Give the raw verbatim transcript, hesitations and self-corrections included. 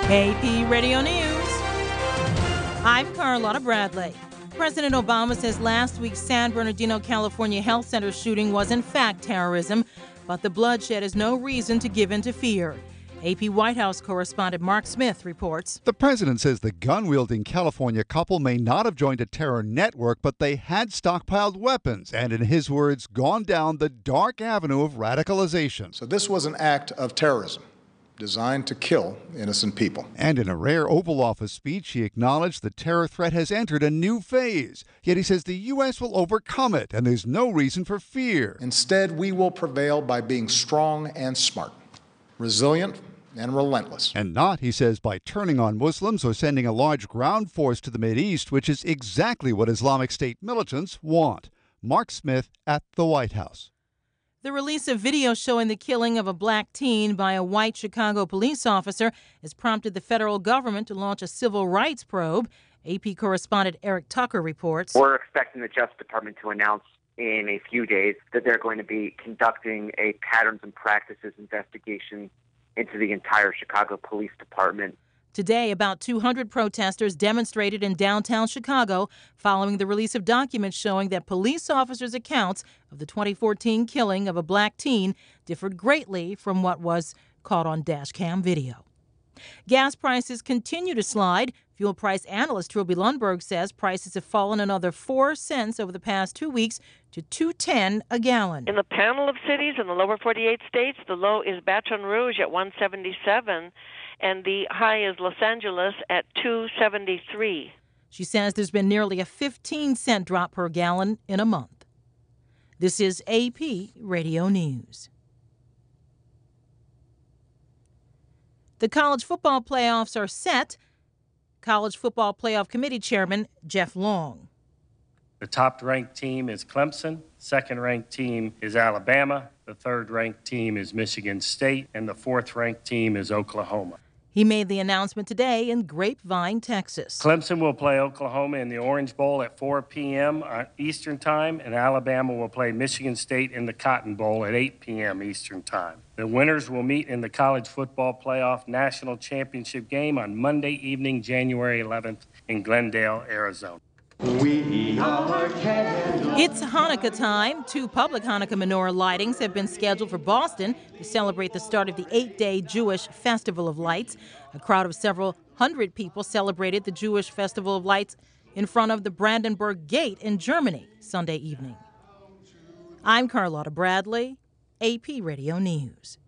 A P Radio News. I'm Carlotta Bradley. President Obama says last week's San Bernardino, California Health Center shooting was in fact terrorism, but the bloodshed is no reason to give in to fear. A P White House correspondent Mark Smith reports. The president says the gun-wielding California couple may not have joined a terror network, but they had stockpiled weapons and, in his words, gone down the dark avenue of radicalization. So this was an act of terrorism designed to kill innocent people. And in a rare Oval Office speech, he acknowledged the terror threat has entered a new phase. Yet he says the U S will overcome it, and there's no reason for fear. Instead, we will prevail by being strong and smart, resilient and relentless. And not, he says, by turning on Muslims or sending a large ground force to the Mideast, which is exactly what Islamic State militants want. Mark Smith at the White House. The release of video showing the killing of a black teen by a white Chicago police officer has prompted the federal government to launch a civil rights probe. A P correspondent Eric Tucker reports. We're expecting the Justice Department to announce in a few days that they're going to be conducting a patterns and practices investigation into the entire Chicago Police Department. Today, about two hundred protesters demonstrated in downtown Chicago following the release of documents showing that police officers' accounts of the twenty fourteen killing of a black teen differed greatly from what was caught on dash cam video. Gas prices continue to slide. Fuel price analyst Trilby Lundberg says prices have fallen another four cents over the past two weeks to two ten a gallon. In the panel of cities in the lower forty-eight states, the low is Baton Rouge at one seventy-seven, and the high is Los Angeles at two seventy-three. She says there's been nearly a fifteen cent drop per gallon in a month. This is A P Radio News. The college football playoffs are set. College Football Playoff Committee Chairman Jeff Long. The top-ranked team is Clemson. Second-ranked team is Alabama. The third-ranked team is Michigan State. And the fourth-ranked team is Oklahoma. He made the announcement today in Grapevine, Texas. Clemson will play Oklahoma in the Orange Bowl at four p.m. Eastern Time, and Alabama will play Michigan State in the Cotton Bowl at eight p.m. Eastern Time. The winners will meet in the College Football Playoff National Championship game on Monday evening, January eleventh in Glendale, Arizona. We are It's Hanukkah time. Two public Hanukkah menorah lightings have been scheduled for Boston to celebrate the start of the eight-day Jewish Festival of Lights. A crowd of several hundred people celebrated the Jewish Festival of Lights in front of the Brandenburg Gate in Germany Sunday evening. I'm Carlotta Bradley, A P Radio News.